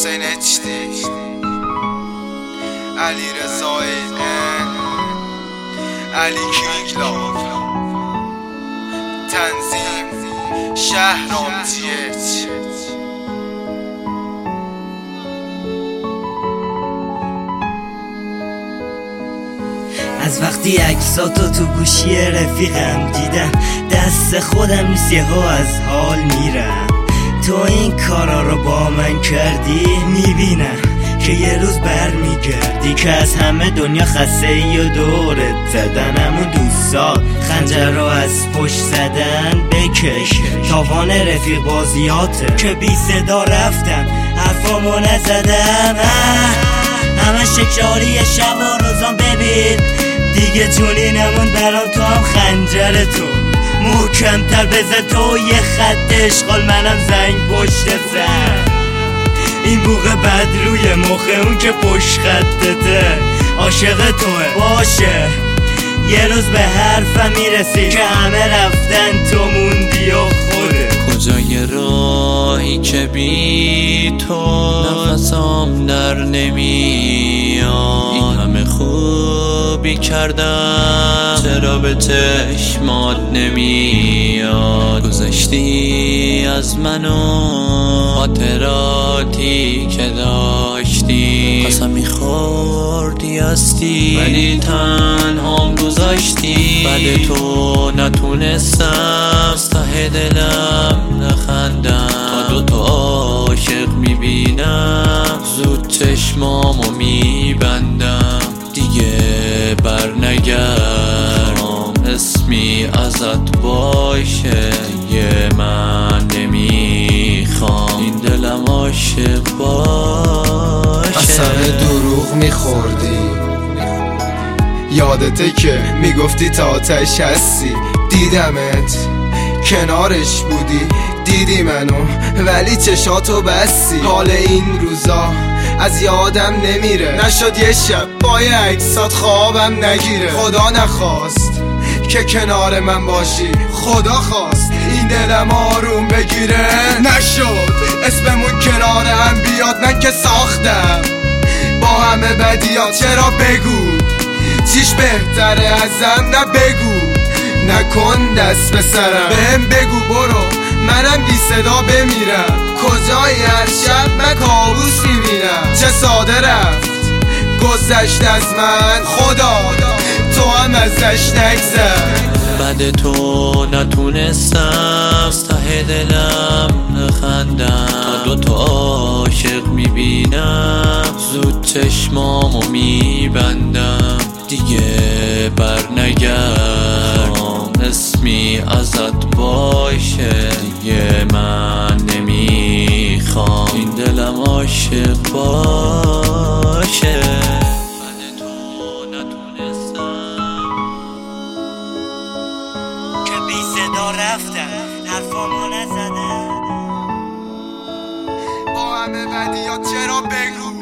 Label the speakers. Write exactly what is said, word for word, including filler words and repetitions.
Speaker 1: حسین اچدی، علی رضا این، علی کینگ لاو، تنظیم شهرام جیچ.
Speaker 2: از وقتی عکساتو تو گوشی رفیقم دیدم دست خودم نیست یهو از حال میرم. تو این کارا رو با من کردی میبینم که یه روز بر میگردی که از همه دنیا خسته ای و دورت زدن. همون دوستا خنجر رو از پشت زدن بکش، تاوان رفیق بازیاته که بی صدا رفتم حرفامو نزدم. همه شکاری شب و روزان ببین دیگه جونی نمون برام، تو هم خنجر تو محکمتر بزن، تو یه خط اشغال منم زنگ پشت سر. این بوغه بد روی مخه اون که پشت خطته عاشق توه باشه، یه روز به حرفم میرسی که همه رفتن تو موندی و خوده.
Speaker 3: کجای راهی که بی تو نفسم در نمیاد، این همه خوبی کردم چرا به چشمات نمیاد. گذشتی از منو خاطراتی که داشتی، قسم میخوردی هستی ولی تنهام گذاشتی. بعد تو نتونستم ته دلم نخندم، تا دوتا عاشق میبینم زود چشمامو میبندم. دیگه بر نگردم اسمی ازت باشه، یه من نمیخوام این دلم عاشق باشه.
Speaker 1: اصلا دروغ میخوردی، یادته که میگفتی تا آتش هستی. دیدمت کنارش بودی، دیدی منو ولی چشاتو بستی. حال این روزا از یادم نمیره، نشد یه شب با یه عکسات خوابم نگیره. خدا نخواست که کنار من باشی، خدا خواست این دلم آروم بگیره. نشد اسممون کنار هم بیاد، من که ساختم با همه بدیات. چرا بگو چیش بهتره ازم، نه بگو نکن دست به سرم. بهم بگو برو منم بی صدا بمیرم، کجایی هر شب من کابوس میبینم. چه ساده رفت گذشت از من، خدا تو هم ازش نگذر.
Speaker 3: بعد تو نتونستم ته دلم نخندم، تا دوتا عاشق میبینم زود چشمامو میبندم. دیگه بر نگردم اسمی ازت باشه، دیگه من نمیخوام این دلم عاشق باشه. بعد تو نتونستم
Speaker 2: که بی صدا رفتم حرفامو نزدم.
Speaker 1: با همه بدیات چرا بگو